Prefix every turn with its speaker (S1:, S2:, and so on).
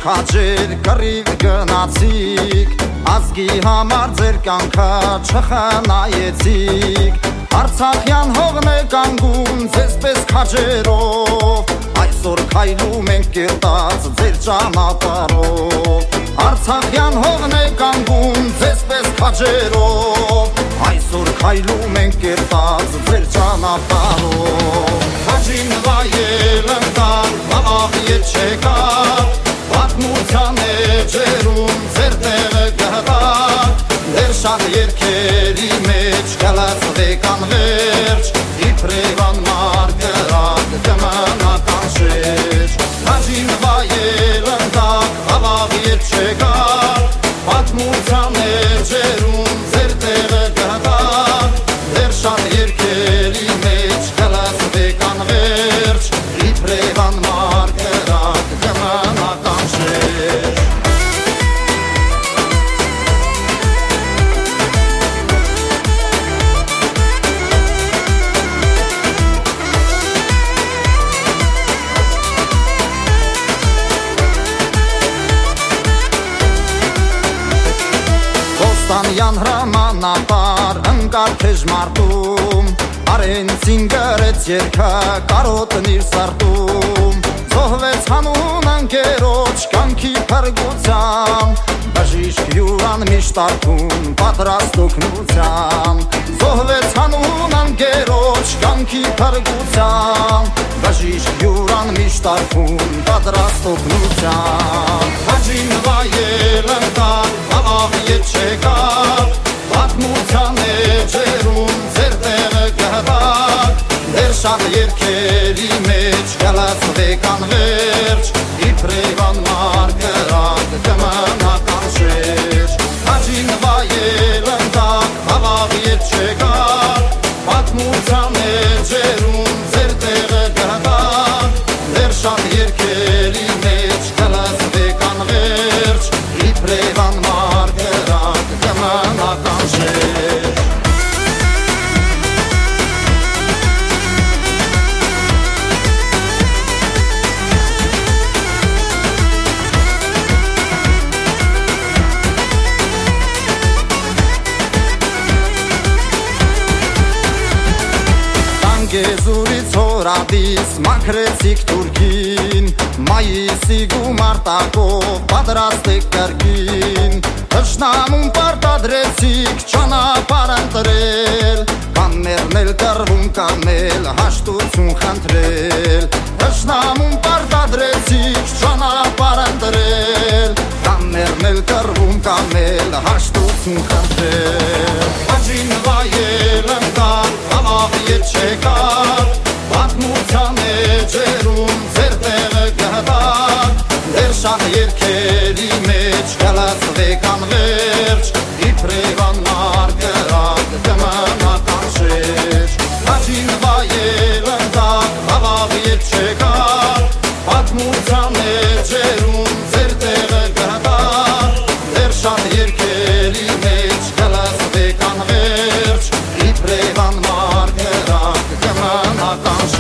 S1: քաջեր կռիվ գնացիք ազգի համար ձեր կյանքը չխնայեցիք Արցախյան հողն է կանգուն ձեզպես քաջերով այսօր քայլում ենք կերտած ձեր ճանապարհով Արցախյան հողն է կանգուն ձեզպես քաջերով այսօր քայլում ենք կերտած ձեր ճանապարհով Քաջին վայել ընկան բաղ ետ չեկան պատմության էջերում ձեր տեղը գտան դեր շատ երկերի մեջ գալացվեք անվերջ իբրևան մարգարակ կմնական շեջ Քաջին վայել ընկան բաղ ետ չեկան պատմության էջերում ձեր տեղը գտան դեր շատ երկերի մեջ գալացվեք անվերջ իբրևան մարգարակ կմնական շեջ Ստանյան հրամանապար ընկար թեժ մարդում Արենցին գրեց երկը կարոտն իր սարտում Զոհվեց հանուն ընկերոջ կյանքի փրկության Բժիշկ յուրան միշտ արթուն պատրաստ օգնության Զոհվեց հանուն ընկերոջ կյանքի փրկության Բժիշկ յուրան միշտ արթուն պատրաստ օգնության Քաջին վայել ընկան բաղ ետ չեկան պատմության էջերում ձեր տեղը գտան դեր շատ երկերի մեջ գալացվեք անվերջ իբրևան մարգարակ կմնական շեջ Քաջին վայել ընկան բաղ ետ չեկան պատմության էջերում ձեր տեղը գտան դեր շատ երկերի մեջ գալացվեք անվերջ իբրևան մարգարակ կմնական շեջ Գեզուրից հորադիս մաքրեցիք թուրքին Մայիսի գումարտակով պատրաստ եք կրկին Թշնամուն պարտադրեցիք ճանապարհ ընտրել Կաններն էլ կռվում կանել հաշտություն խնդրել Թշնամուն պարտադրեցիք ճանապարհ ընտրել Կաններն էլ կռվում կանել հաշտություն խնդրել Քաջին վայել ընկան բաղ ետ չեկան պատմության էջերում ձեր տեղը գտան դեր շատ երկերի մեջ գալացվեք անվերջ իբրևան մարգարակ կմնական շեջ Քաջին վայել ընկան բաղ ետ չեկան պատմության էջերում ձեր տեղը գտան դեր շատ երկերի մեջ գալացվեք անվերջ իբրևան մարգարակ կմնական